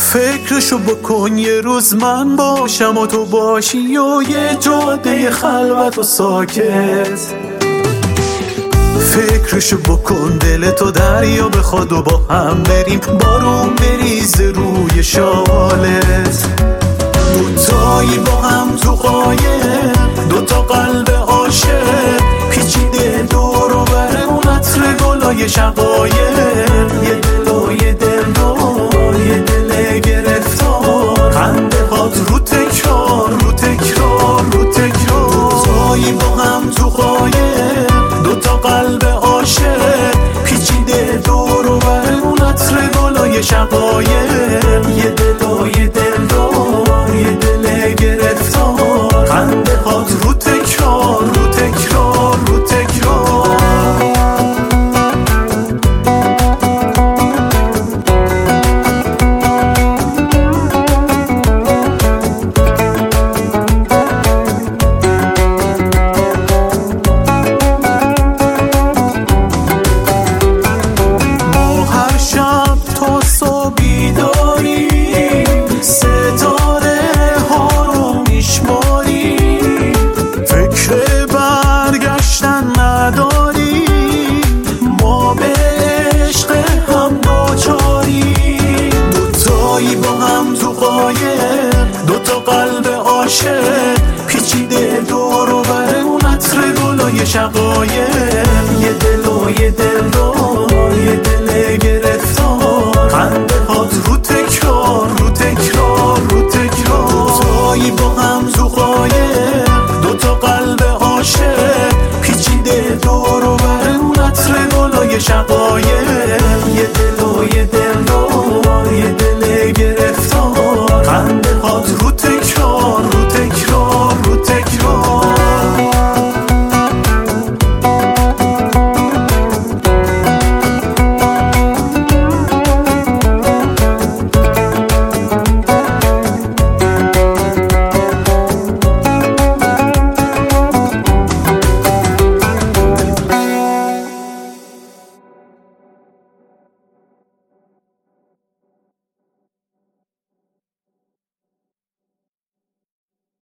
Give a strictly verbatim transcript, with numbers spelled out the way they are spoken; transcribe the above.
فکرشو بکن یه روز من باشم و تو باشی و یه جاده خلوت و ساکت. فکرشو بکن دلتو دریا بخواد و با هم بریم بارون بریزه روی شالت. دوتایی با هم تو قایه، دوتا قلب عاشق پیچیده دور و بر اون عطر گلای شقایق. یه دل و یه دلدار، یه دل گرفتار، خنده هات رو تکرار رو تکرار رو تکرار. دوتایی با هم تو قایه، دوتا قلب عاشق پیچیده دور و بر اون عطر گلای شقایق. یه دل و یه دلدار، یه دل گرفتار، خنده هات رو تکرار رو تکرار رو تکرار. دوتا قلب عاشق پیچیده دور و بر اون عطر گلای شقایق.